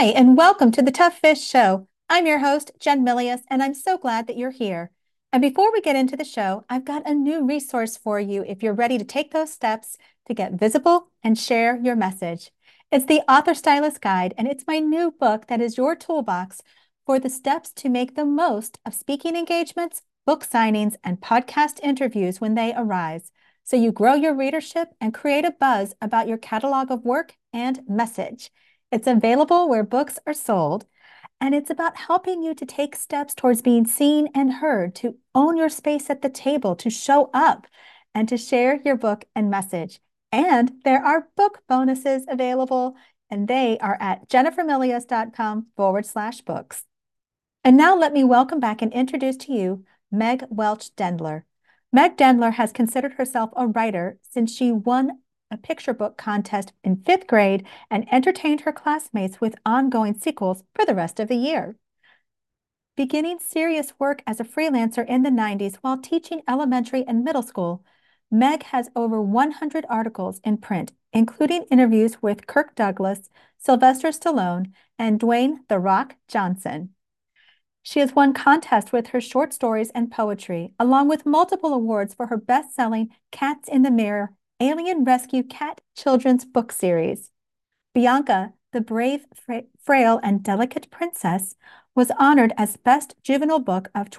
Hi, and welcome to the Tough Fish Show. I'm your host, Jen Milius, and I'm so glad that you're here. And before we get into the show, I've got a new resource for you if you're ready to take those steps to get visible and share your message. It's the Author Stylist Guide, and it's my new book that is your toolbox for the steps to make the most of speaking engagements, book signings, and podcast interviews when they arise, so you grow your readership and create a buzz about your catalog of work and message. It's available where books are sold, and it's about helping you to take steps towards being seen and heard, to own your space at the table, to show up, and to share your book and message. And there are book bonuses available, and they are at jennifermilius.com/books. And now let me welcome back and introduce to you Meg Welch Dendler. Meg Dendler has considered herself a writer since she won a picture book contest in fifth grade and entertained her classmates with ongoing sequels for the rest of the year. Beginning serious work as a freelancer in the 90s while teaching elementary and middle school, Meg has over 100 articles in print, including interviews with Kirk Douglas, Sylvester Stallone, and Dwayne "The Rock" Johnson. She has won contests with her short stories and poetry, along with multiple awards for her best-selling Cats in the Mirror Alien Rescue Cat Children's Book Series. Bianca, the Brave, Frail, and Delicate Princess, was honored as Best Juvenile Book of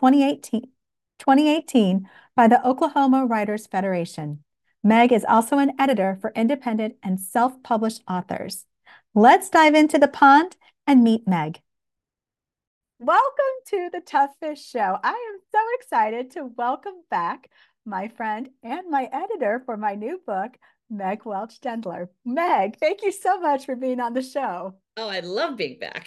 2018 by the Oklahoma Writers Federation. Meg is also an editor for independent and self-published authors. Let's dive into the pond and meet Meg. Welcome to the Tough Fish Show. I am so excited to welcome back my friend and my editor for my new book, Meg Welch Dendler. Meg, thank you so much for being on the show. Oh, I love being back.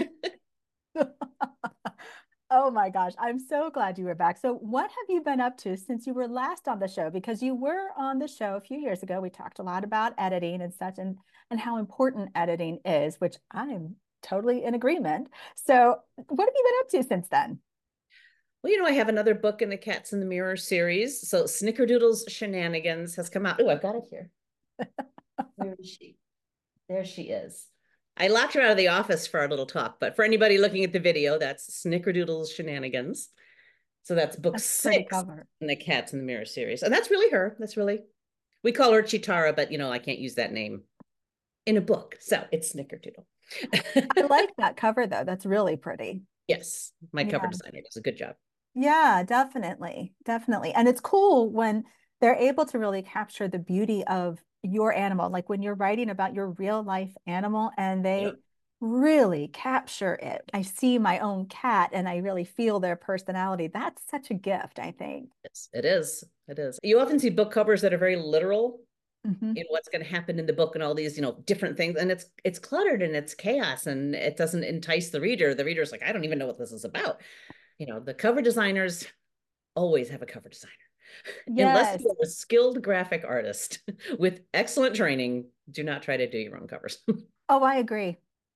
Oh my gosh, I'm so glad you were back. So what have you been up to since you were last on the show? Because you were on the show a few years ago. We talked a lot about editing and such, and how important editing is, which I'm totally in agreement. So what have you been up to since then? Well, I have another book in the Cats in the Mirror series. So Snickerdoodle's Shenanigans has come out. Oh, I've got it here. Where is she? There she is. I locked her out of the office for our little talk, but for anybody looking at the video, that's Snickerdoodle's Shenanigans. So that's book That's a pretty 6 cover. in the Cats in the Mirror series. And that's really her. We call her Chitara, but I can't use that name in a book. So it's Snickerdoodle. I like that cover though. That's really pretty. Yes, my cover Yeah. designer does a good job. Yeah, definitely. Definitely. And it's cool when they're able to really capture the beauty of your animal, like when you're writing about your real life animal and Yeah. they really capture it. I see my own cat and I really feel their personality. That's such a gift, I think. Yes, it is. It is. You often see book covers that are very literal Mhm. in what's going to happen in the book and all these, different things. And it's cluttered and it's chaos and it doesn't entice the reader. The reader's like, I don't even know what this is about. The cover designers always have a cover designer. Unless Yes. you're a skilled graphic artist with excellent training, do not try to do your own covers. Oh, I agree.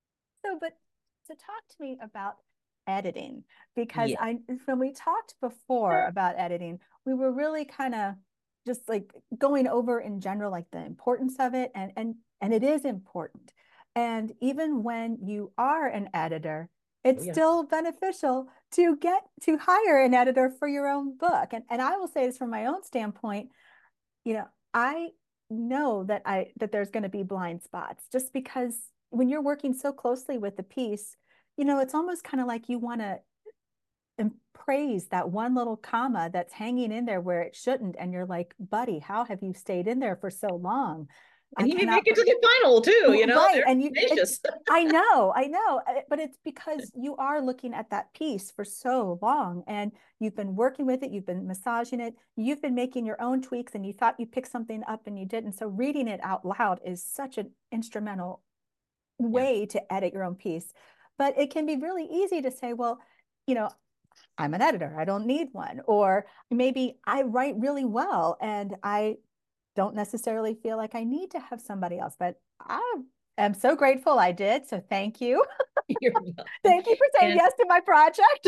But talk to me about editing, because Yeah. when we talked before about editing, we were really kind of just like going over in general, like the importance of it, and it is important. And even when you are an editor, Oh, it's yeah. still beneficial to get to hire an editor for your own book. And I will say this from my own standpoint, I know that there's going to be blind spots, just because when you're working so closely with the piece, it's almost kind of like you want to praise that one little comma that's hanging in there where it shouldn't. And you're like, buddy, how have you stayed in there for so long? And I he may make cannot. it to the final too, Right. they're And tenacious. I know, but it's because you are looking at that piece for so long and you've been working with it, you've been massaging it, you've been making your own tweaks, and you thought you picked something up and you didn't. So reading it out loud is such an instrumental Yeah. way to edit your own piece. But it can be really easy to say, well, you know, I'm an editor, I don't need one. Or maybe I write really well and I don't necessarily feel like I need to have somebody else, but I am so grateful I did. So thank you. You're welcome. Thank you for saying And yes to my project.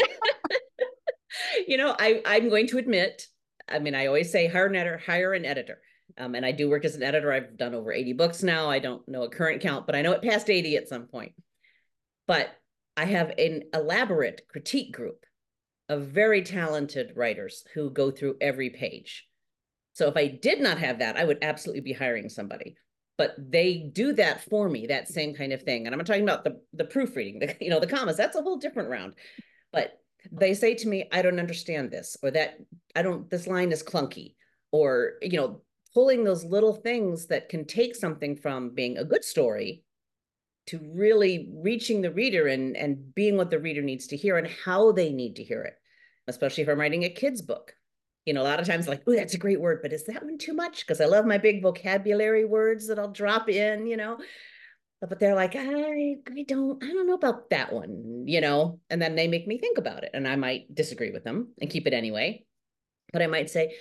I'm going to admit, I mean, I always say hire an editor. And I do work as an editor. I've done over 80 books now. I don't know a current count, but I know it passed 80 at some point. But I have an elaborate critique group of very talented writers who go through every page. So if I did not have that, I would absolutely be hiring somebody. But they do that for me, that same kind of thing. And I'm not talking about the proofreading, the commas. That's a whole different round. But they say to me, I don't understand this, or that I don't, this line is clunky, or, pulling those little things that can take something from being a good story to really reaching the reader and being what the reader needs to hear and how they need to hear it, especially if I'm writing a kid's book. A lot of times like, oh, that's a great word, but is that one too much? Because I love my big vocabulary words that I'll drop in. But they're like, I don't know about that one. And then they make me think about it. And I might disagree with them and keep it anyway. But I might say,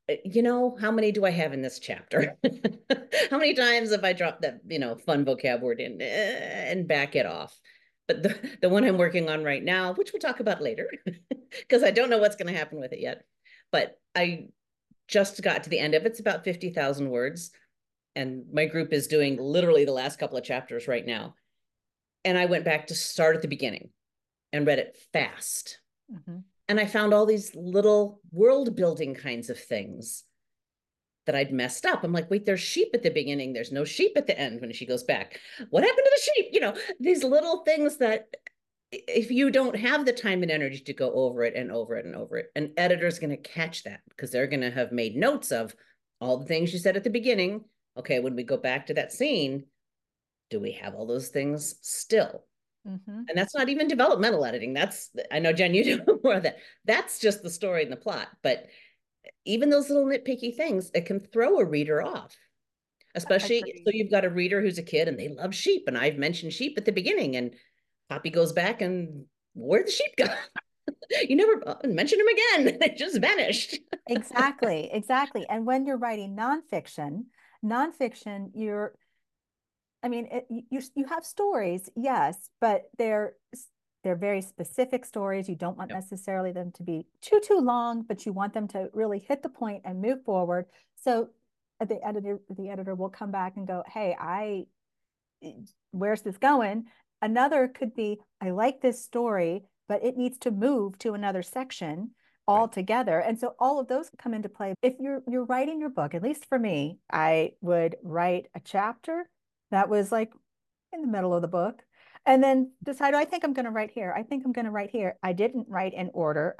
how many do I have in this chapter? How many times have I dropped that, fun vocab word in and back it off? But the one I'm working on right now, which we'll talk about later, because I don't know what's going to happen with it yet. But I just got to the end of it. It's about 50,000 words. And my group is doing literally the last couple of chapters right now. And I went back to start at the beginning and read it fast. Mm-hmm. And I found all these little world building kinds of things that I'd messed up. I'm like, wait, there's sheep at the beginning. There's no sheep at the end when she goes back. What happened to the sheep? These little things that if you don't have the time and energy to go over it and over it and over it, an editor's going to catch that because they're going to have made notes of all the things you said at the beginning. Okay, when we go back to that scene, do we have all those things still? Mm-hmm. And that's not even developmental editing. I know, Jen, you do more of that. That's just the story and the plot. But even those little nitpicky things, it can throw a reader off. Especially, so you've got a reader who's a kid and they love sheep. And I've mentioned sheep at the beginning and Poppy goes back and where'd the sheep go? You never mentioned them again. They just vanished. Exactly. And when you're writing nonfiction, you have stories, yes, but they're very specific stories. You don't want necessarily them to be too long, but you want them to really hit the point and move forward. So the editor will come back and go, hey, where's this going? Another could be, I like this story, but it needs to move to another section altogether. And so all of those come into play. If you're writing your book, at least for me, I would write a chapter that was like in the middle of the book and then decide, I think I'm going to write here. I think I'm going to write here. I didn't write in order.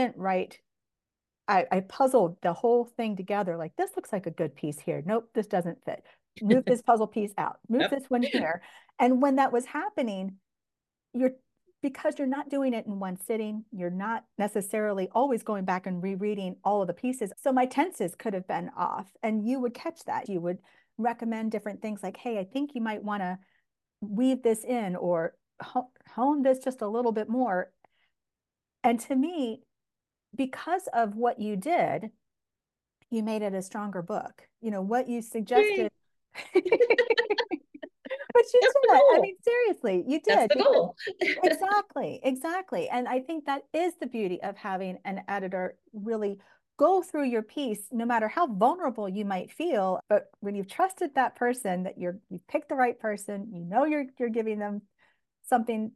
I puzzled the whole thing together. Like, this looks like a good piece here. Nope, this doesn't fit. Move this puzzle piece out. Move this one here. And when that was happening, because you're not doing it in one sitting, you're not necessarily always going back and rereading all of the pieces. So my tenses could have been off, and you would catch that. You would recommend different things like, hey, I think you might want to weave this in or hone this just a little bit more. And to me, because of what you did, you made it a stronger book. What you suggested. But you did. I mean, seriously, you did. That's the goal. Exactly. And I think that is the beauty of having an editor really go through your piece, no matter how vulnerable you might feel. But when you've trusted that person, that you've picked the right person, you're giving them something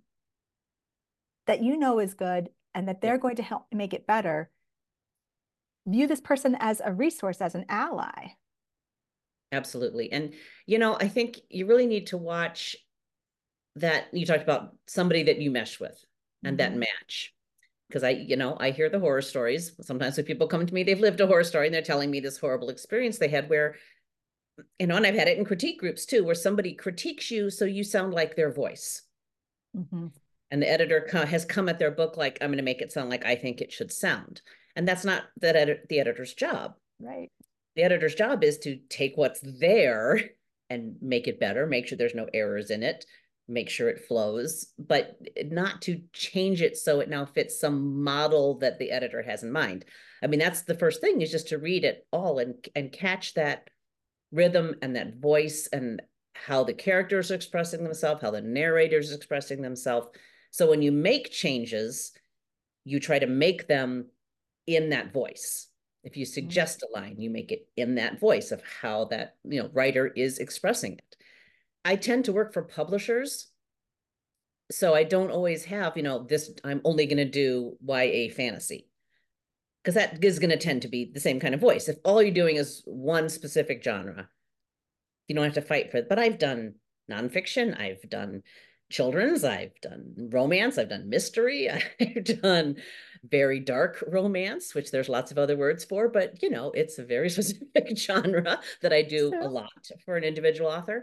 that is good and that they're going to help make it better. View this person as a resource, as an ally. Absolutely. And, I think you really need to watch that. You talked about somebody that you mesh with and that match. Because I hear the horror stories. Sometimes when people come to me, they've lived a horror story and they're telling me this horrible experience they had where, and I've had it in critique groups too, where somebody critiques you so you sound like their voice. Mm-hmm. And the editor has come at their book like, I'm going to make it sound like I think it should sound. And that's not the editor's job. Right. The editor's job is to take what's there and make it better, make sure there's no errors in it, make sure it flows, but not to change it so it now fits some model that the editor has in mind. I mean, that's the first thing, is just to read it all and catch that rhythm and that voice and how the characters are expressing themselves, how the narrator's expressing themselves. So when you make changes, you try to make them in that voice. If you suggest a line, you make it in that voice of how that writer is expressing it. I tend to work for publishers. So I don't always have, this, I'm only going to do YA fantasy because that is going to tend to be the same kind of voice. If all you're doing is one specific genre, you don't have to fight for it. But I've done nonfiction, I've done children's, I've done romance, I've done mystery, I've done very dark romance, which there's lots of other words for, but it's a very specific genre that I do a lot for an individual author.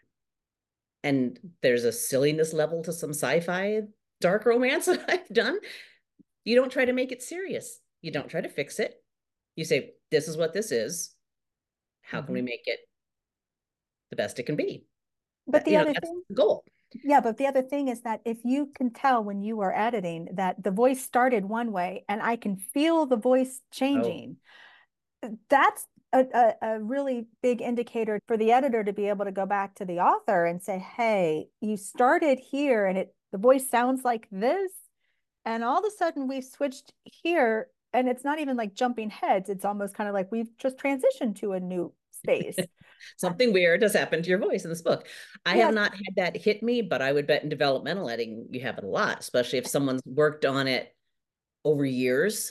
And there's a silliness level to some sci-fi dark romance that I've done. You don't try to make it serious. You don't try to fix it. You say, this is what this is. How can we make it the best it can be? But the other that's thing, the goal. yeah, but the other thing is that if you can tell when you are editing that the voice started one way and I can feel the voice changing, that's a really big indicator for the editor to be able to go back to the author and say, hey, you started here and the voice sounds like this. And all of a sudden we switched here and it's not even like jumping heads. It's almost kind of like we've just transitioned to a new space. Something weird has happened to your voice in this book. I have not had that hit me, but I would bet in developmental editing, you have it a lot, especially if someone's worked on it over years.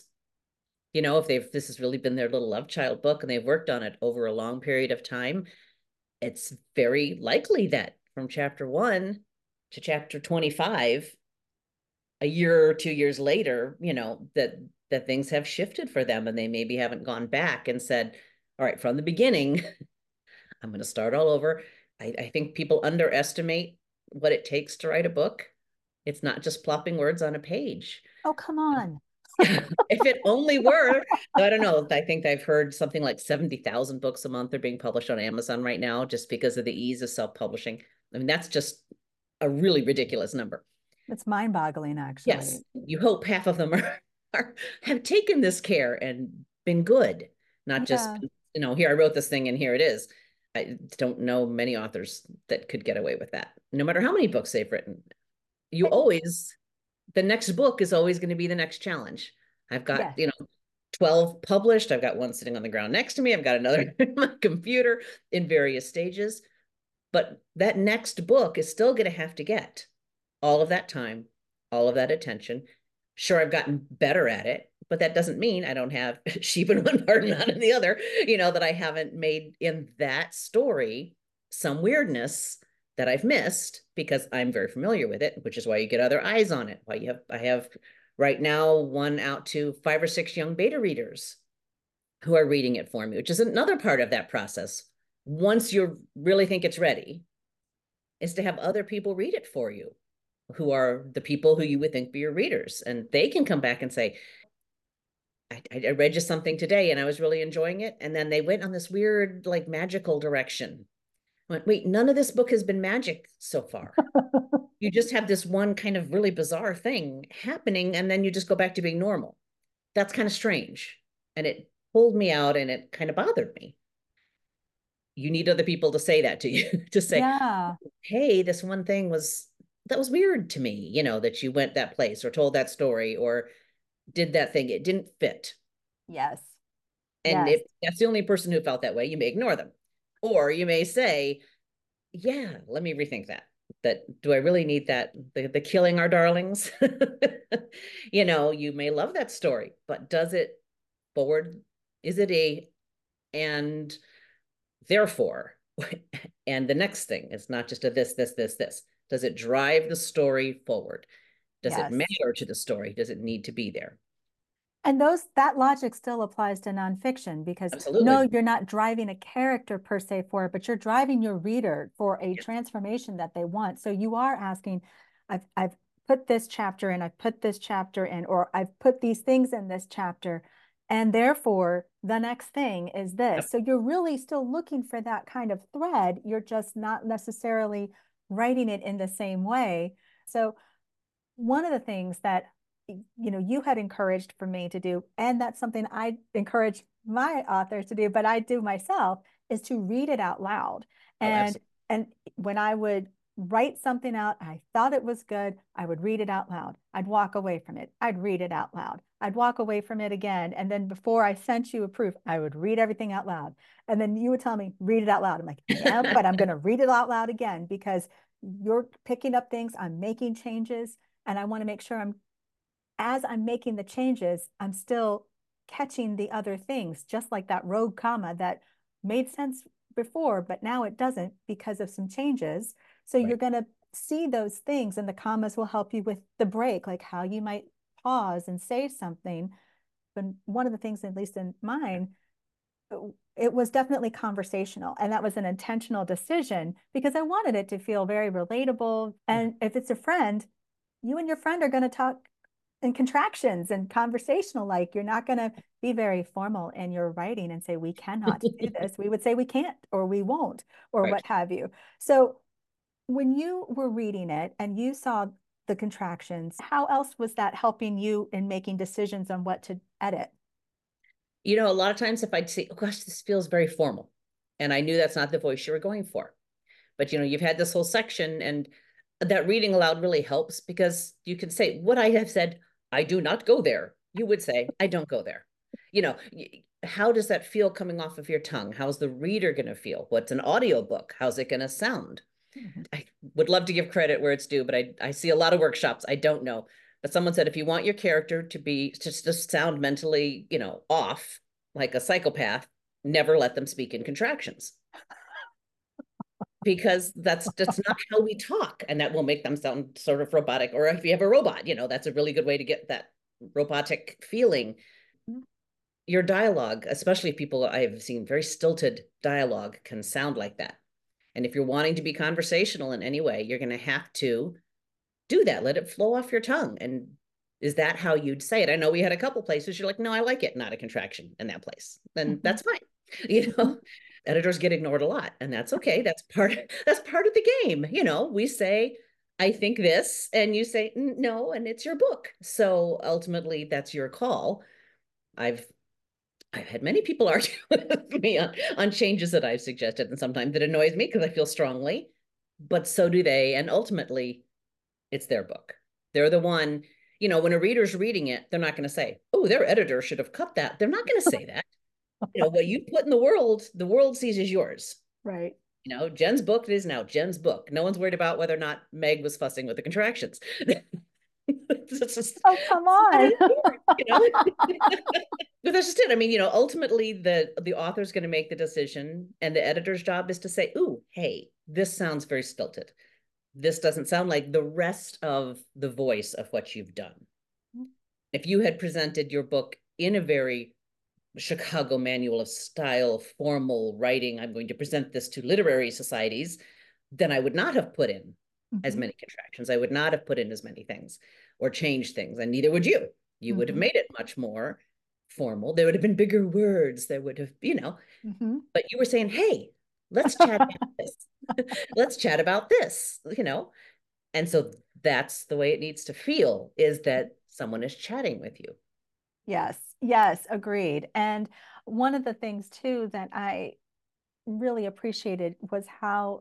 If this has really been their little love child book and they've worked on it over a long period of time, it's very likely that from chapter 1 to chapter 25, a year or 2 years later, that things have shifted for them and they maybe haven't gone back and said, all right, from the beginning, I'm going to start all over. I think people underestimate what it takes to write a book. It's not just plopping words on a page. Oh, come on. If it only were, I don't know. I think I've heard something like 70,000 books a month are being published on Amazon right now just because of the ease of self-publishing. I mean, that's just a really ridiculous number. It's mind-boggling, actually. Yes, you hope half of them have taken this care and been good, not just, here I wrote this thing and here it is. I don't know many authors that could get away with that, no matter how many books they've written. The next book is always going to be the next challenge. I've got, 12 published. I've got one sitting on the ground next to me. I've got another in my computer in various stages. But that next book is still going to have to get all of that time, all of that attention. Sure, I've gotten better at it, but that doesn't mean I don't have sheep in one part and not in the other, that I haven't made in that story some weirdness that I've missed because I'm very familiar with it, which is why you get other eyes on it. I have right now one out to 5 or 6 young beta readers who are reading it for me, which is another part of that process. Once you really think it's ready, is to have other people read it for you, who are the people who you would think be your readers. And they can come back and say, I read just something today and I was really enjoying it. And then they went on this weird, like magical direction. I went, wait, none of this book has been magic so far. You just have this one kind of really bizarre thing happening and then you just go back to being normal. That's kind of strange. And it pulled me out and it kind of bothered me. You need other people to say that to you, to say, hey, this one thing that was weird to me, that you went that place or told that story or did that thing. It didn't fit. Yes. And if that's the only person who felt that way, you may ignore them. Or you may say, yeah, let me rethink that. Do I really need that? The killing our darlings? You may love that story, but does it forward? Is it and therefore, and the next thing is not just a this. Does it drive the story forward? Does it matter to the story? Does it need to be there? And that logic still applies to nonfiction because no, you're not driving a character per se for it, but you're driving your reader for a transformation that they want. So you are asking, I've put this chapter in, I've put this chapter in, or I've put these things in this chapter, and therefore the next thing is this. So you're really still looking for that kind of thread. You're just not necessarily writing it in the same way. So one of the things that you had encouraged for me to do, and that's something I encourage my authors to do, but I do myself, is to read it out loud. And when I would write something out, I thought it was good, I would read it out loud. I'd walk away from it. I'd read it out loud. I'd walk away from it again. And then before I sent you a proof, I would read everything out loud. And then you would tell me, read it out loud. I'm like, yeah, but I'm going to read it out loud again because you're picking up things, I'm making changes, and I want to make sure as I'm making the changes, I'm still catching the other things, just like that rogue comma that made sense before, but now it doesn't because of some changes. So Right. you're going to see those things, and the commas will help you with the break, like how you might pause and say something. But one of the things, at least in mine, it was definitely conversational, and that was an intentional decision because I wanted it to feel very relatable. Yeah. And if it's a friend, you and your friend are going to talk in contractions and conversational, like you're not going to be very formal in your writing and say we cannot do this. We would say we can't or we won't or Right. what have you. So when you were reading it and you saw the contractions, how else was that helping you in making decisions on what to edit? You know, a lot of times if I'd say, oh gosh, this feels very formal. And I knew that's not the voice you were going for. But you know, you've had this whole section, and that reading aloud really helps because you can say, what I have said, I do not go there. You would say, I don't go there. You know, how does that feel coming off of your tongue? How's the reader going to feel? What's an audiobook? How's it going to sound? Mhm. I would love to give credit where it's due, but I see a lot of workshops. I don't know. But someone said if you want your character to be just to sound mentally, you know, off like a psychopath, never let them speak in contractions because that's not how we talk, and that will make them sound sort of robotic. Or if you have a robot, you know, that's a really good way to get that robotic feeling. Your dialogue, especially people I've seen very stilted dialogue, can sound like that. And if you're wanting to be conversational in any way, you're going to have to do that. Let it flow off your tongue. And is that how you'd say it? I know we had a couple places you're like, no, I like it, not a contraction in that place. Then Mhm. that's fine. You Mhm. know, editors get ignored a lot, and that's okay. That's part of the game. You know, we say, I think this, and you say no, and it's your book. So ultimately, that's your call. I've I've had many people argue with me on changes that I've suggested, and sometimes it annoys me because I feel strongly, but so do they. And ultimately, it's their book. They're the one, you know, when a reader's reading it, they're not going to say, oh, their editor should have cut that. They're not going to say that. You know, what you put in the world sees as yours. Right. You know, Jen's book is now Jen's book. No one's worried about whether or not Meg was fussing with the contractions. It's just, Oh, come on. you know. But that's just it. I mean, you know, ultimately the author's going to make the decision, and the editor's job is to say, "Ooh, hey, this sounds very stilted. This doesn't sound like the rest of the voice of what you've done." If you had presented your book in a very Chicago Manual of Style, formal writing, I'm going to present this to literary societies, then I would not have put in as Mhm. many contractions. I would not have put in as many things or changed things, and neither would you. You would have Mhm. made it much more formal. There would have been bigger words. There would have, you know, Mhm. but you were saying, hey, let's chat about this. Let's chat about this, you know? And so that's the way it needs to feel, is that someone is chatting with you. Yes, yes, agreed. And one of the things too that I really appreciated was how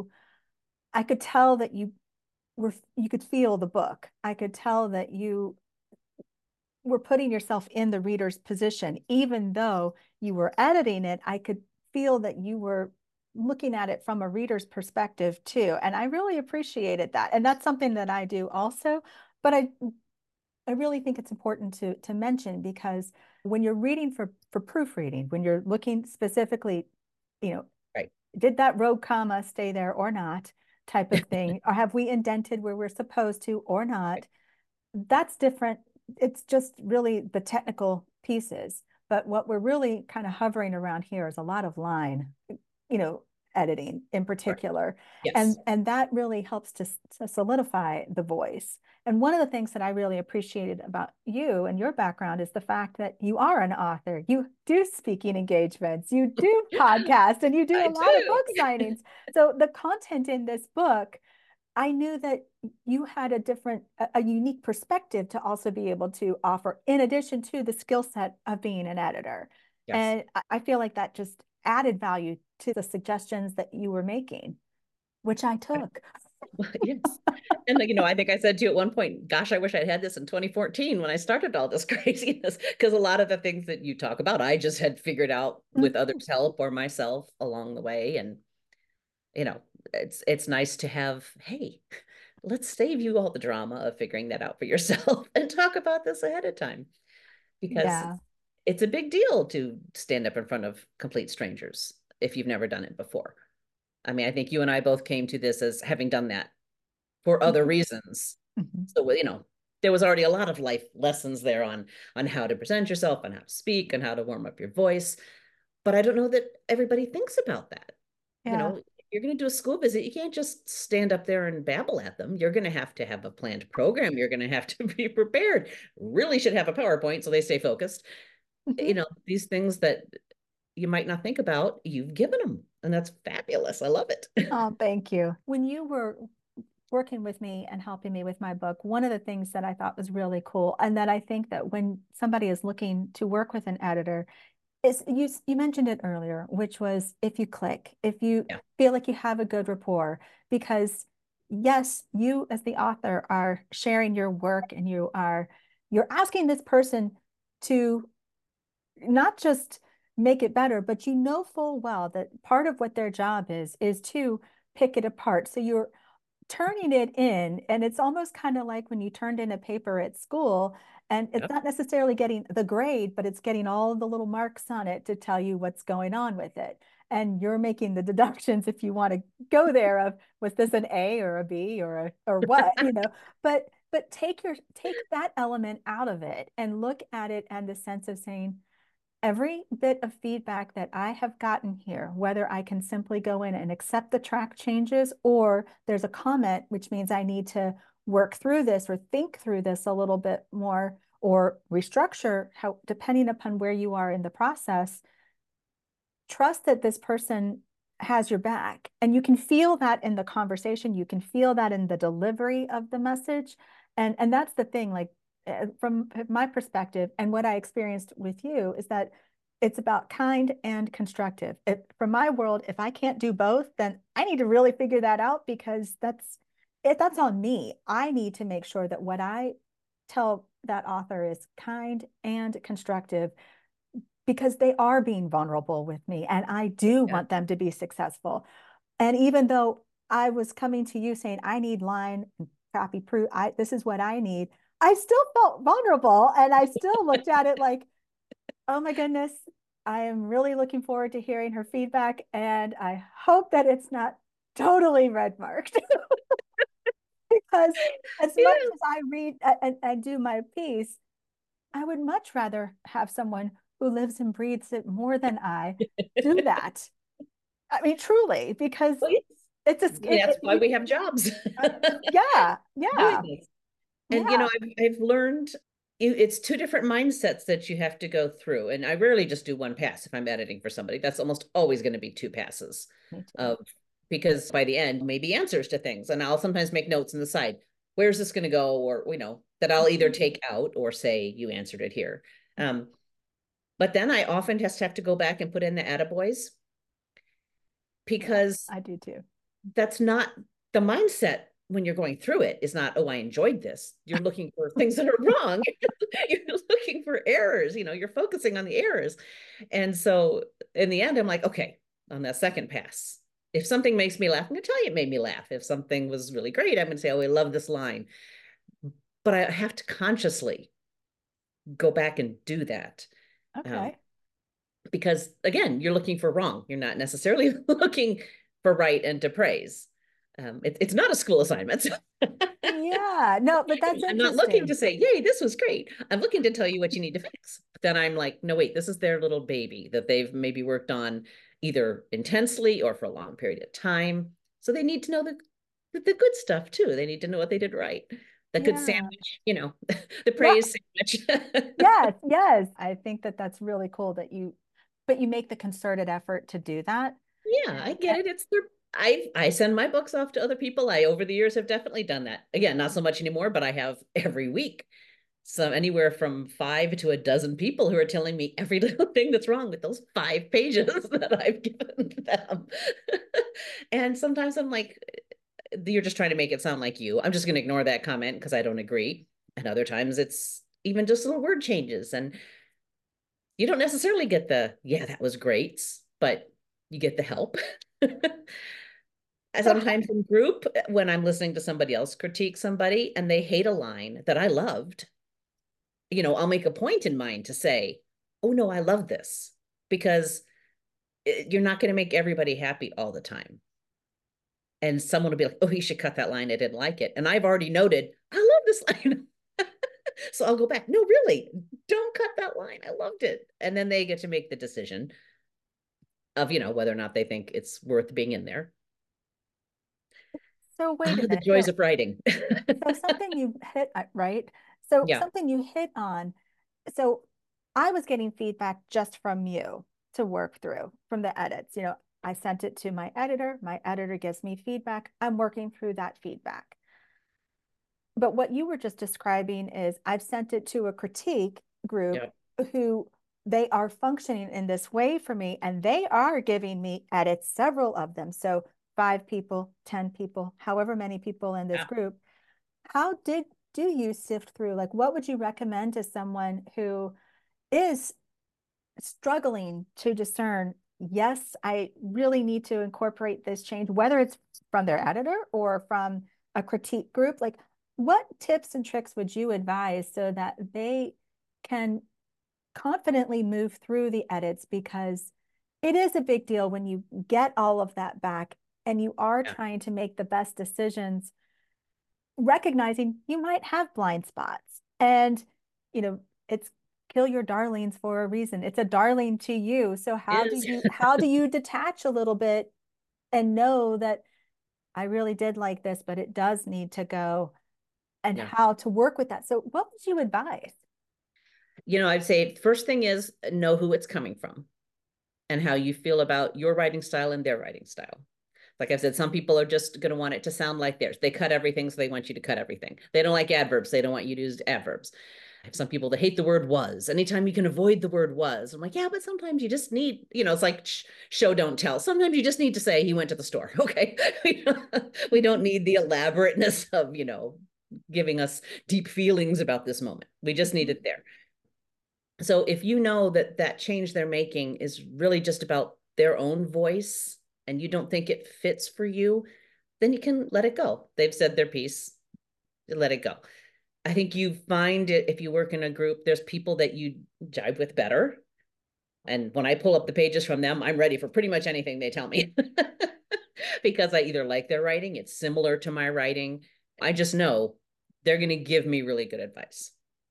I could tell that you could feel the book. I could tell that you were putting yourself in the reader's position. Even though you were editing it, I could feel that you were looking at it from a reader's perspective too. And I really appreciated that. And that's something that I do also. But I really think it's important to mention because when you're reading for proofreading, when you're looking specifically, you know, Right. did that rogue comma stay there or not, type of thing, or have we indented where we're supposed to or not? That's different. It's just really the technical pieces. But what we're really kind of hovering around here is a lot of line, you know, editing in Right. particular. Yes. And that really helps to solidify the voice. And one of the things that I really appreciated about you and your background is the fact that you are an author. You do speaking engagements, you do podcasts, and you do I a lot of book do. signings. So the content in this book, I knew that you had a unique perspective to also be able to offer, in addition to the skill set of being an editor. Yes. And I feel like that just added value to the suggestions that you were making, which I took. Yes. And you know, I think I said to you at one point, gosh, I wish I'd had this in 2014 when I started all this craziness. Because a lot of the things that you talk about, I just had figured out with Mhm. others' help or myself along the way. And, you know, it's nice to have, hey, let's save you all the drama of figuring that out for yourself and talk about this ahead of time because Yeah. it's a big deal to stand up in front of complete strangers if you've never done it before. I mean, I think you and I both came to this as having done that for other reasons. Mhm. So, there was already a lot of life lessons there on how to present yourself, on how to speak, and how to warm up your voice. But I don't know that everybody thinks about that. Yeah. If you're going to do a school visit, you can't just stand up there and babble at them. You're going to have a planned program. You're going to have to be prepared. Really should have a PowerPoint so they stay focused. Mhm. These things that you might not think about, you've given them. And that's fabulous. I love it. Oh, thank you. When you were working with me and helping me with my book, one of the things that I thought was really cool, and that I think that when somebody is looking to work with an editor, is you mentioned it earlier, which was if you click, if you Yeah. feel like you have a good rapport, because yes, you as the author are sharing your work and you're asking this person to not just make it better, but you know full well that part of what their job is to pick it apart. So you're turning it in, and it's almost kind of like when you turned in a paper at school, and it's Yeah. not necessarily getting the grade, but it's getting all the little marks on it to tell you what's going on with it. And you're making the deductions if you want to go there of was this an A or a B or what, but take that element out of it and look at it and the sense of saying, every bit of feedback that I have gotten here, whether I can simply go in and accept the track changes or there's a comment, which means I need to work through this or think through this a little bit more or restructure how, depending upon where you are in the process, trust that this person has your back. And you can feel that in the conversation, you can feel that in the delivery of the message. And that's the thing, like from my perspective and what I experienced with you is that it's about kind and constructive. From my world, if I can't do both, then I need to really figure that out because that's on me. I need to make sure that what I tell that author is kind and constructive because they are being vulnerable with me and I do Yeah. want them to be successful. And even though I was coming to you saying, I need line and copy proof, this is what I need, I still felt vulnerable and I still looked at it like, oh my goodness, I am really looking forward to hearing her feedback. And I hope that it's not totally red marked because as much Yeah. as I read and do my piece, I would much rather have someone who lives and breathes it more than I do that. I mean, truly, because Well, yes. it's a That's why we have jobs. uh, yeah, Doing yeah, this. And yeah. I've learned it's two different mindsets that you have to go through. And I rarely just do one pass if I'm editing for somebody. That's almost always going to be two passes Me too. of because by the end, maybe answers to things. And I'll sometimes make notes on the side. Where's this going to go? Or, that I'll either take out or say you answered it here. Um, but then I often just have to go back and put in the attaboys Yeah, because I do too. that's not the mindset when you're going through it is not, oh, I enjoyed this. You're looking for things that are wrong. You're looking for errors, you're focusing on the errors. And so in the end, I'm like, okay, on that second pass, if something makes me laugh, I'm gonna tell you it made me laugh. If something was really great, I'm gonna say, oh, I love this line. But I have to consciously go back and do that. Um, Okay. because again, you're looking for wrong. You're not necessarily looking for right and to praise. It's not a school assignment. Yeah, no, but that's I'm not looking to interesting. say, yay, this was great. I'm looking to tell you what you need to fix. But then I'm like, no, wait, this is their little baby that they've maybe worked on either intensely or for a long period of time. So they need to know the good stuff too. They need to know what they did right. The good Yeah. sandwich, the Yeah. praise sandwich. Yes, yes. I think that that's really cool that but you make the concerted effort to do that. Yeah, I And, get it. It's their I send my books off to other people. I over the years have definitely done that. Again, not so much anymore, but I have every week. So anywhere from 5 to 12 people who are telling me every little thing that's wrong with those 5 pages that I've given them. And sometimes I'm like, you're just trying to make it sound like you. I'm just going to ignore that comment because I don't agree. And other times it's even just little word changes. And you don't necessarily get yeah, that was great, but you get the help. Sometimes in group, when I'm listening to somebody else critique somebody and they hate a line that I loved, I'll make a point in mind to say, oh no, I love this, because you're not going to make everybody happy all the time. And someone will be like, oh, you should cut that line. I didn't like it. And I've already noted, I love this line. So I'll go back. No, really, don't cut that line. I loved it. And then they get to make the decision of, whether or not they think it's worth being in there. So wait a The minute. joys of writing. So something you hit, right? So Yeah. something you hit on. So I was getting feedback just from you to work through from the edits. I sent it to my editor. My editor gives me feedback. I'm working through that feedback. But what you were just describing is I've sent it to a critique group Yeah. who they are functioning in this way for me, and they are giving me edits, several of them. So 5 people, 10 people, however many people in this Yeah. group. How do you sift through? Like, what would you recommend to someone who is struggling to discern, yes, I really need to incorporate this change, whether it's from their editor or from a critique group? Like, what tips and tricks would you advise so that they can confidently move through the edits? Because it is a big deal when you get all of that back and you are Yeah. trying to make the best decisions, recognizing you might have blind spots. And, it's kill your darlings for a reason. It's a darling to you. So It how do is. you detach a little bit and know that I really did like this, but it does need to go, and Yeah. how to work with that? So what would you advise? I'd say first thing is know who it's coming from and how you feel about your writing style and their writing style. Like I've said, some people are just going to want it to sound like theirs. They cut everything, so they want you to cut everything. They don't like adverbs. They don't want you to use adverbs. I have some people that hate the word was. Anytime you can avoid the word was, I'm like, yeah, but sometimes you just need, it's like show, don't tell. Sometimes you just need to say he went to the store. Okay. We don't need the elaborateness of, giving us deep feelings about this moment. We just need Mhm. it there. So if you know that that change they're making is really just about their own voice and you don't think it fits for you, then you can let it go. They've said their piece, let it go. I think you find it if you work in a group, there's people that you jive with better. And when I pull up the pages from them, I'm ready for pretty much anything they tell me because I either like their writing, it's similar to my writing. I just know they're going to give me really good advice.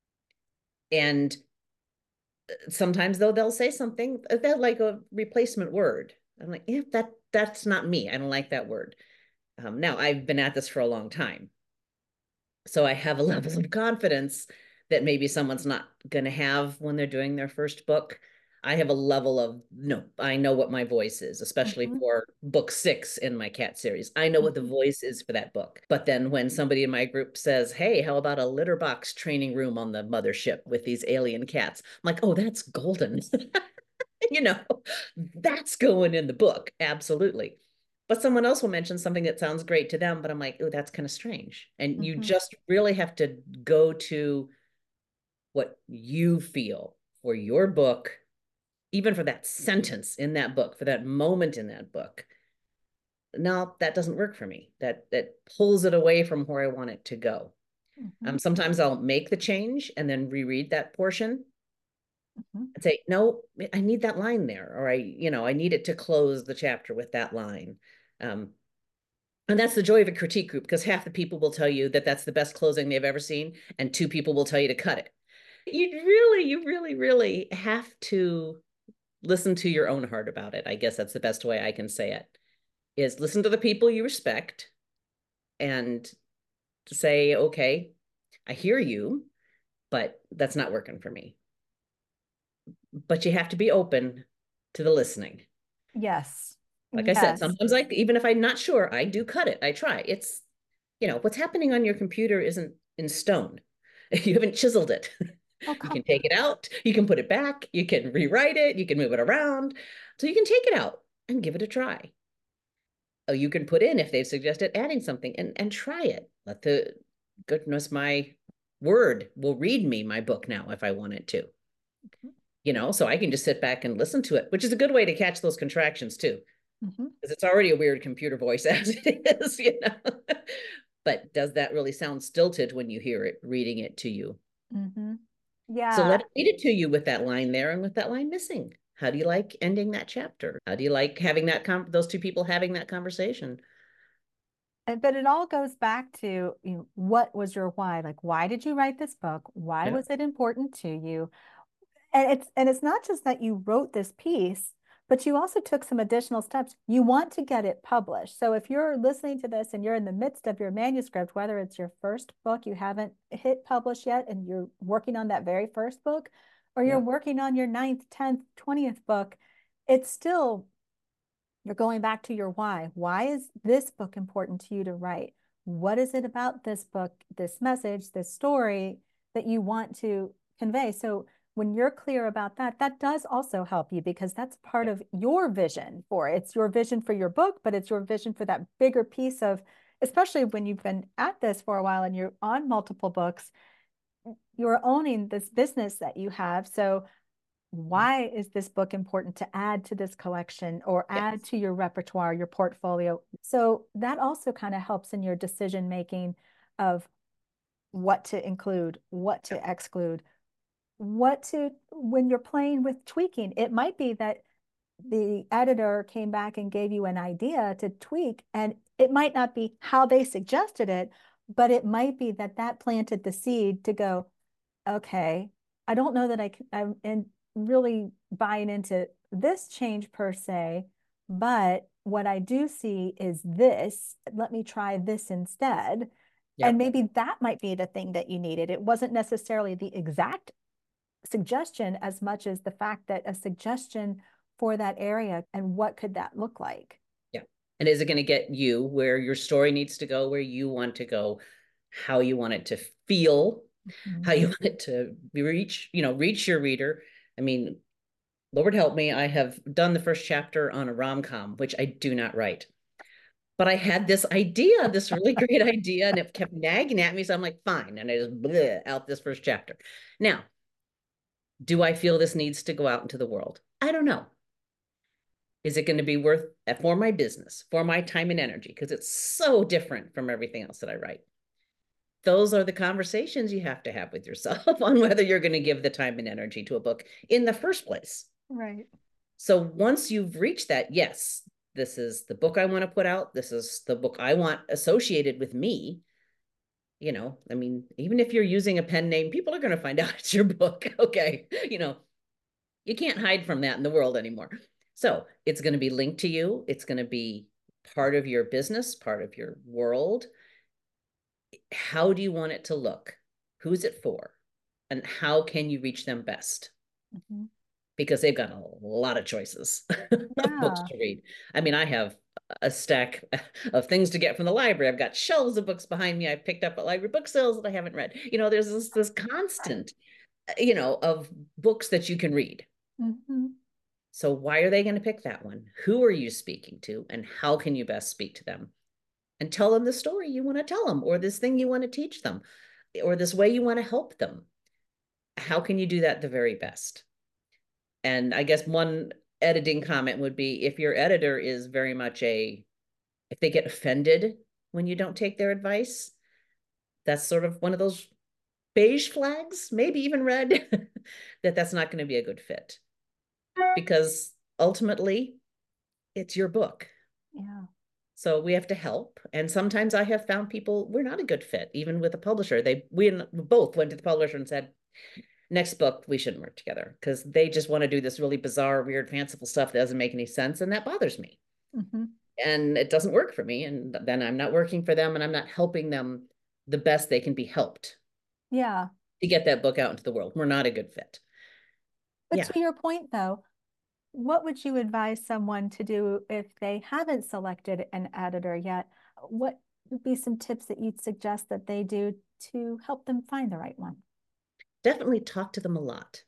And sometimes though they'll say something that like a replacement word. I'm like, yeah, that's not me. I don't like that word. Now I've been at this for a long time, so I have a level of confidence that maybe someone's not going to have when they're doing their first book. I have a level of no, I know what my voice is, especially Mhm. for book 6 in my cat series. I know what the Mhm. voice is for that book. But then when somebody in my group says, hey, how about a litter box training room on the mothership with these alien cats? I'm like, oh, that's golden. you know, that's going in the book. Absolutely. But someone else will mention something that sounds great to them, but I'm like, oh, that's kind of strange. And you Mhm. just really have to go to what you feel for your book, even for that sentence in that book, for that moment in that book. No, that doesn't work for me. That pulls it away from where I want it to go. Mhm. Sometimes I'll make the change and then reread that portion Mhm. and say, no, I need that line there, or I need it to close the chapter with that line. Um, and that's the joy of a critique group, because half the people will tell you that that's the best closing they've ever seen, and 2 people will tell you to cut it. You really, really have to listen to your own heart about it. I guess that's the best way I can say it, is listen to the people you respect and say, okay, I hear you, but that's not working for me. But you have to be open to the listening. Yes. Like I said, Yes. sometimes even if I'm not sure, I do cut it. I try. It's, what's happening on your computer isn't in stone. You haven't chiseled it. Oh, You come. can take it out, you can put it back, you can rewrite it, you can move it around. So you can take it out and give it a try. Oh, you can put in, if they've suggested adding something, and try it. Let the goodness, my word will read me my book now if I want it to. So I can just sit back and listen to it, which is a good way to catch those contractions too. Mm-hmm. Because it's already a weird computer voice as it is, you know. But does that really sound stilted when you hear it reading it to you? Mm-hmm. So Yeah. let it read it to you with that line there and with that line missing. How do you like ending that chapter? How do you like having that those two people having that conversation? But it all goes back to, what was your why? Like, why did you write this book? Why Yeah. was it important to you? And it's not just that you wrote this piece, but you also took some additional steps. You want to get it published. So if you're listening to this and you're in the midst of your manuscript, whether it's your first book, you haven't hit publish yet, and you're working on that very first book, or you're Yeah. working on your ninth, 10th, 20th book, it's still, you're going back to your why. Why is this book important to you to write? What is it about this book, this message, this story that you want to convey? So when you're clear about that, that does also help you, because that's part of your vision for it. It's your vision for your book, but it's your vision for that bigger piece of, especially when you've been at this for a while and you're on multiple books, you're owning this business that you have. So why is this book important to add to this collection or add Yes. to your repertoire, your portfolio? So that also kind of helps in your decision making of what to include, what Yeah. to exclude, what to, when you're playing with tweaking. It might be that the editor came back and gave you an idea to tweak, and it might not be how they suggested it, but it might be that that planted the seed to go, okay, I don't know that I'm really buying into this change per se, but what I do see is this. Let me try this instead. And Yep. maybe that might be the thing that you needed. It wasn't necessarily the exact suggestion as much as the fact that a suggestion for that area, and what could that look like? Yeah. And is it going to get you where your story needs to go, where you want to go, how you want it to feel, how Mhm. you want it to reach, reach your reader? I mean, Lord help me, I have done the first chapter on a rom-com, which I do not write. But I had this idea, this really great idea, and it kept nagging at me. So I'm like, fine. And I just bleh, out this first chapter. Now, do I feel this needs to go out into the world? I don't know. Is it going to be worth for my business, for my time and energy? Because it's so different from everything else that I write. Those are the conversations you have to have with yourself on whether you're going to give the time and energy to a book in the first place. Right. So once you've reached that, yes, this is the book I want to put out. This is the book I want associated with me. I mean, even if you're using a pen name, people are going to find out it's your book. Okay. You can't hide from that in the world anymore. So it's going to be linked to you. It's going to be part of your business, part of your world. How do you want it to look? Who's it for? And how can you reach them best? Mhm. Because they've got a lot of choices of books Yeah. to read. I mean, I have a stack of things to get from the library. I've got shelves of books behind me I've picked up at library book sales that I haven't read. There's this constant, of books that you can read. Mhm. So why are they going to pick that one? Who are you speaking to, and how can you best speak to them? And tell them the story you want to tell them, or this thing you want to teach them, or this way you want to help them. How can you do that the very best? And I guess one editing comment would be, if your editor is very much if they get offended when you don't take their advice, that's sort of one of those beige flags, maybe even red, that's not going to be a good fit, because ultimately it's your book. Yeah. So we have to help. And sometimes I have found people, we're not a good fit, even with a publisher. We both went to the publisher and said, next book, we shouldn't work together, because they just want to do this really bizarre, weird, fanciful stuff that doesn't make any sense. And that bothers me. Mhm. And it doesn't work for me. And then I'm not working for them, and I'm not helping them the best they can be helped Yeah. to get that book out into the world. We're not a good fit. But Yeah. to your point, though, what would you advise someone to do if they haven't selected an editor yet? What would be some tips that you'd suggest that they do to help them find the right one? Definitely talk to them a lot.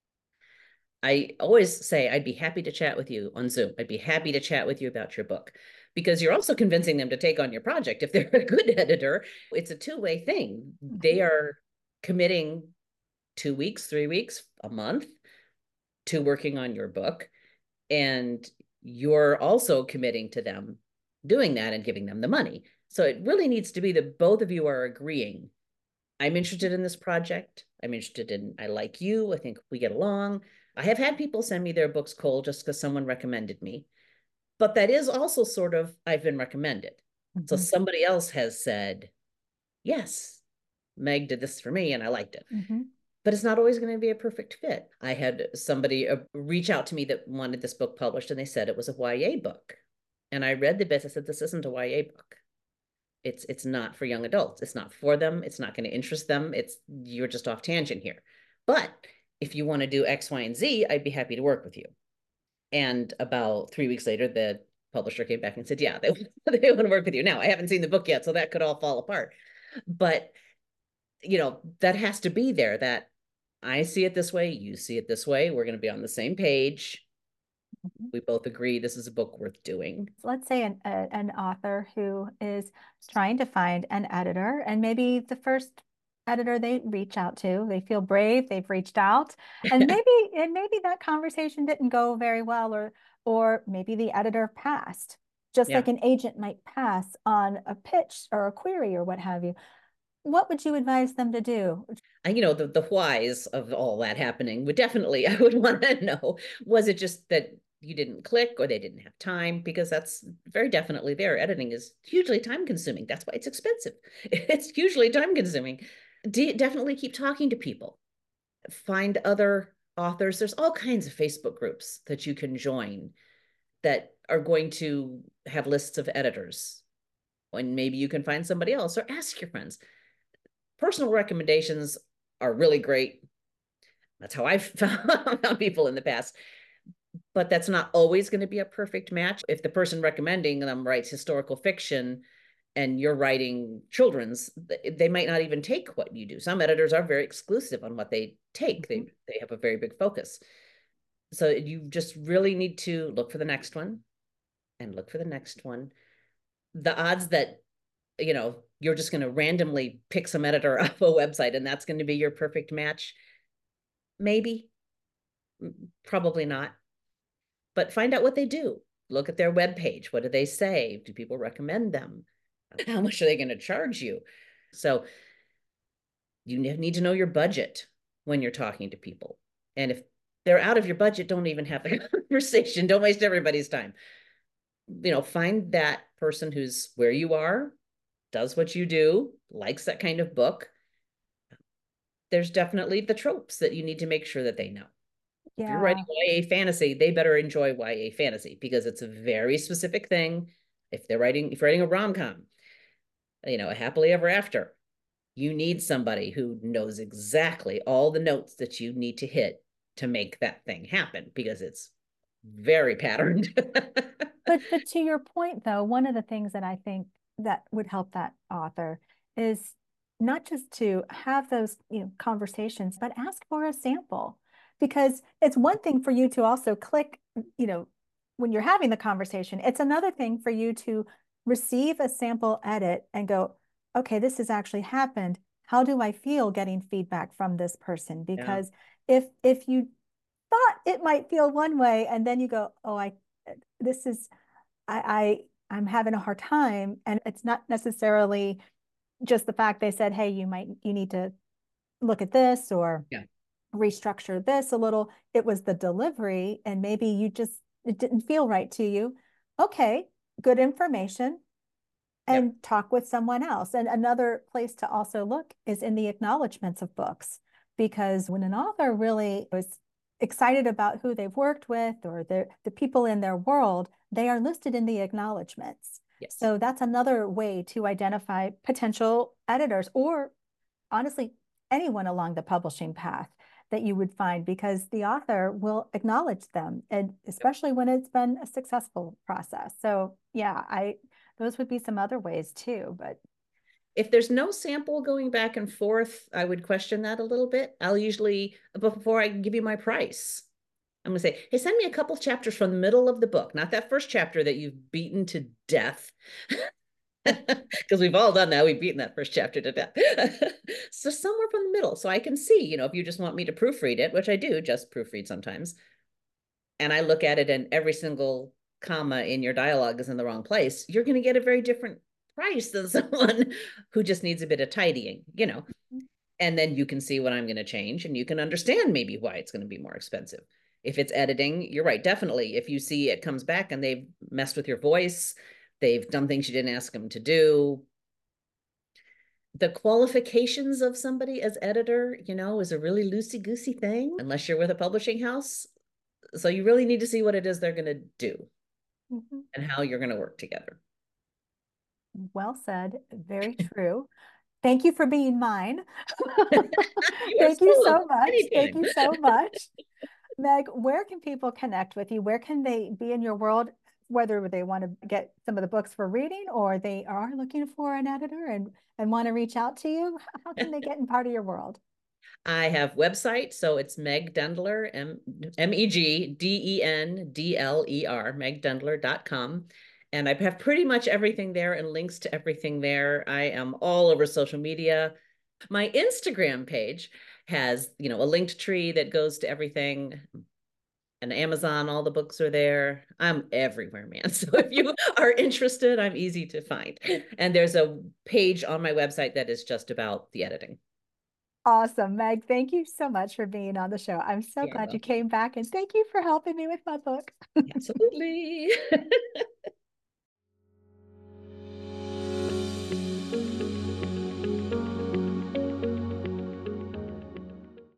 I always say I'd be happy to chat with you on Zoom. I'd be happy to chat with you about your book, because you're also convincing them to take on your project. If they're a good editor, it's a two-way thing. They Mhm. are committing 2 weeks, 3 weeks, a month to working on your book. And you're also committing to them doing that and giving them the money. So it really needs to be that both of you are agreeing. I'm interested in this project. I'm interested in, I like you. I think we get along. I have had people send me their books cold just because someone recommended me. But that is also sort of, I've been recommended. So somebody else has said, yes, Meg did this for me and I liked it. But it's not always going to be a perfect fit. I had somebody reach out to me that wanted this book published, and they said it was a YA book. And I read the bits. I said, this isn't a YA book. It's not for young adults. It's not for them. It's not going to interest them. You're just off tangent here. But if you want to do X, Y, and Z, I'd be happy to work with you. And about 3 weeks later, the publisher came back and said, yeah, they want to work with you. Now, I haven't seen the book yet, so that could all fall apart. But, that has to be there, that I see it this way, you see it this way. We're going to be on the same page. We both agree this is a book worth doing. Let's say an author who is trying to find an editor, and maybe the first editor they reach out to, they feel brave, they've reached out, and maybe that conversation didn't go very well, or maybe the editor passed, just like an agent might pass on a pitch or a query or what have you. What would you advise them to do? The whys of all that happening would definitely, I would want to know, was it just that you didn't click or they didn't have time? Because that's very definitely there. Editing is hugely time consuming. That's why it's expensive. It's hugely time consuming. Definitely keep talking to people. Find other authors. There's all kinds of Facebook groups that you can join that are going to have lists of editors. And maybe you can find somebody else, or ask your friends. Personal recommendations are really great. That's how I've found people in the past. But that's not always going to be a perfect match. If the person recommending them writes historical fiction and you're writing children's, they might not even take what you do. Some editors are very exclusive on what they take. They have a very big focus. So you just really need to look for the next one and look for the next one. The odds that you're just going to randomly pick some editor off a website and that's going to be your perfect match, maybe, probably not. But find out what they do. Look at their webpage. What do they say? Do people recommend them? How much are they going to charge you? So you need to know your budget when you're talking to people. And if they're out of your budget, don't even have the conversation. Don't waste everybody's time. Find that person who's where you are, does what you do, likes that kind of book. There's definitely the tropes that you need to make sure that they know. Yeah. If you're writing YA fantasy, they better enjoy YA fantasy because it's a very specific thing. If you're writing a rom-com, a happily ever after, you need somebody who knows exactly all the notes that you need to hit to make that thing happen because it's very patterned. But to your point, though, one of the things that I think that would help that author is not just to have those conversations, but ask for a sample. Because it's one thing for you to also click, when you're having the conversation. It's another thing for you to receive a sample edit and go, okay, this has actually happened. How do I feel getting feedback from this person? Because if you thought it might feel one way and then you go, oh, I'm having a hard time, and it's not necessarily just the fact they said, hey, you need to look at this or restructure this a little. It was the delivery, and maybe it didn't feel right to you. Okay, good information, and talk with someone else. And another place to also look is in the acknowledgments of books, because when an author really is excited about who they've worked with or the people in their world, they are listed in the acknowledgments. Yes. So that's another way to identify potential editors, or honestly, anyone along the publishing path that you would find, because the author will acknowledge them, and especially when it's been a successful process. So yeah, those would be some other ways too. But if there's no sample going back and forth, I would question that a little bit. I'll usually, before I give you my price, I'm going to say, hey, send me a couple chapters from the middle of the book, not that first chapter that you've beaten to death. Because we've all done that. We've beaten that first chapter to death. So somewhere from the middle. So I can see, if you just want me to proofread it, which I do just proofread sometimes. And I look at it, and every single comma in your dialogue is in the wrong place, you're going to get a very different price than someone who just needs a bit of tidying, you know. And then you can see what I'm going to change and you can understand maybe why it's going to be more expensive. If it's editing, you're right, definitely. If you see it comes back and they've messed with your voice, they've done things you didn't ask them to do. The qualifications of somebody as editor, you know, is a really loosey-goosey thing unless you're with a publishing house. So you really need to see what it is they're going to do and how you're going to work together. Well said. Very true. Thank you for being mine. You are Thank you so so welcome. much. Thank Anytime. you so much. Meg, where can people connect with you? Where can they be in your world, whether they want to get some of the books for reading or they are looking for an editor and want to reach out to you? How can they get in part of your world? I have website, so it's Meg Dendler, MEGDENDLER, megdendler.com. And I have pretty much everything there and links to everything there. I am all over social media. My Instagram page has, you know, a linked tree that goes to everything. And Amazon, all the books are there. I'm everywhere, man. So if you are interested, I'm easy to find. And there's a page on my website that is just about the editing. Awesome, Meg. Thank you so much for being on the show. I'm so You're glad you welcome. came back and thank you for helping me with my book. Absolutely.